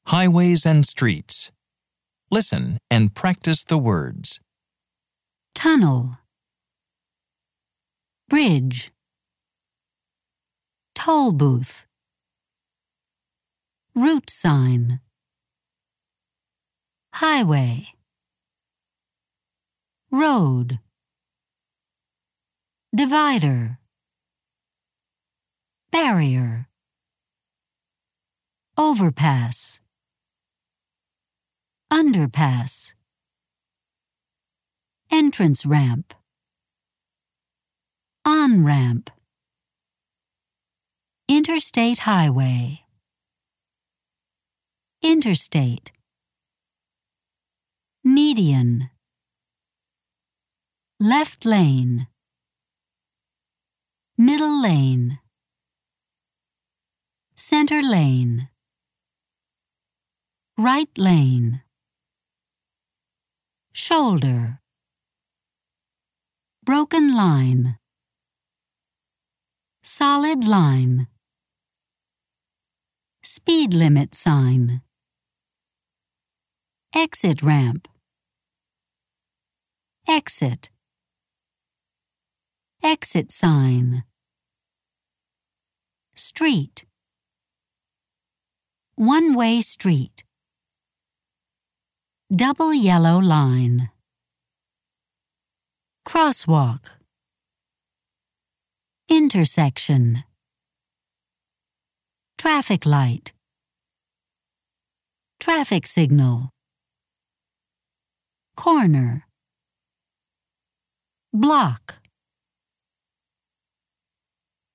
Highways and streets. Listen and practice the words. Tunnel, bridge, toll booth, route sign, highway, road, divider, barrier, overpass, underpass, entrance ramp, on-ramp, interstate highway, interstate, median, left lane, middle lane, center lane, right lane, shoulder, broken line, solid line, speed limit sign, exit ramp, exit, exit sign, street, one-way street, double yellow line, crosswalk, intersection, traffic light, traffic signal, corner, block,